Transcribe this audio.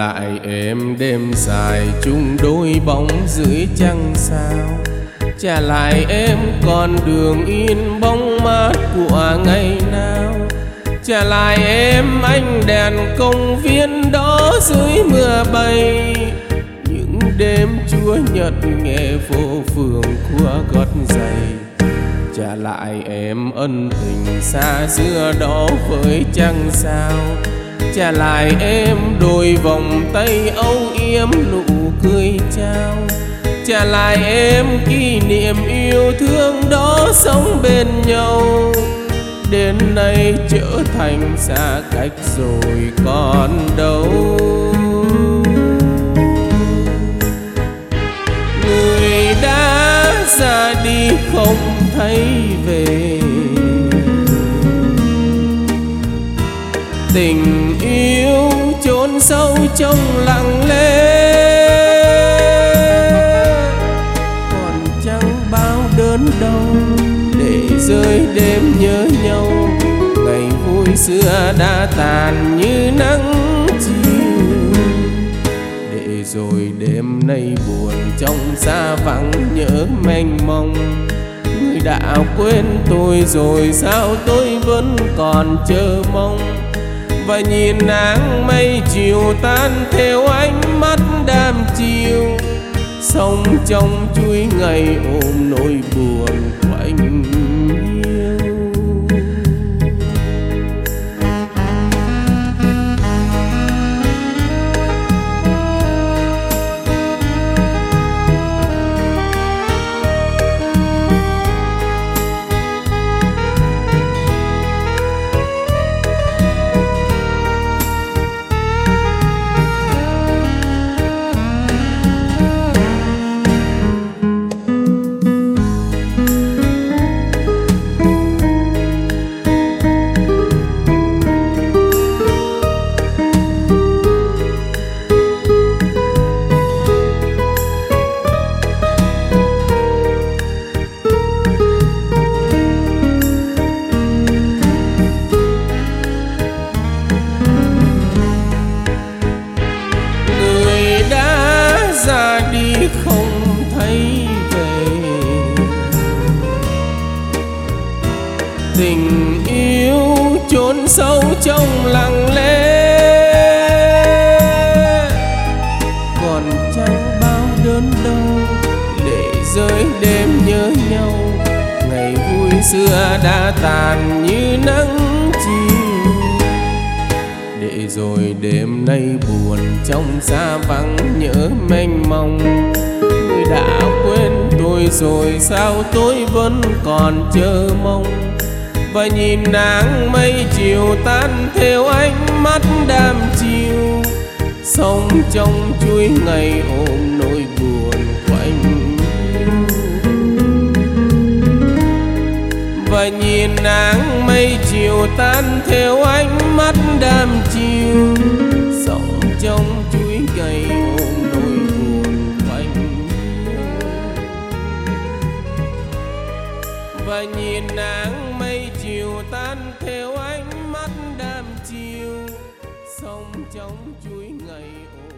lại em đêm dài chung đôi bóng dưới trăng sao. Trả lại em con đường in bóng mát của ngày nào. Trả lại em ánh đèn công viên đó dưới mưa bay. Những đêm chúa nhật nghe phố phường của gót giày. Trả lại em ân tình xa xưa đó với trăng sao. Trả lại em đôi vòng tay âu yếm nụ cười trao. Trả lại em kỷ niệm yêu thương đó sống bên nhau. Đến nay trở thành xa cách rồi còn đâu. Người đã ra đi không thấy về. Tình yêu chôn sâu trong lặng lẽ. Còn chẳng bao đớn đau để rơi đêm nhớ nhau. Ngày vui xưa đã tàn như nắng chiều. Để rồi đêm nay buồn trong xa vắng nhớ mênh mông. Người đã quên tôi rồi sao tôi vẫn còn chờ mong. Và nhìn nắng mây chiều tan theo ánh mắt đam chiều. Sống trong chuỗi ngày ôm nỗi buồn của anh yêu. Ra đi không thấy về. Tình yêu chôn sâu trong lặng lẽ. Còn chẳng bao đớn đau để rơi đêm nhớ nhau. Ngày vui xưa đã tàn như nắng chiều. Để rồi đêm nay buồn trong xa vắng nhớ mênh mông. Người đã quên tôi rồi sao tôi vẫn còn chờ mong. Và nhìn nắng mây chiều tan theo ánh mắt đam chiều. Sống trong chuỗi ngày ôm nỗi buồn của anh yêu. Và nhìn nắng mây chiều tan theo ánh mắt đam chiều. Sống trong chuỗi ngày ôm nỗi buồn của anh yêu. Và nhìn nắng mây chiều tan theo ánh mắt đam chiều. Sống trong chuỗi ngày ôm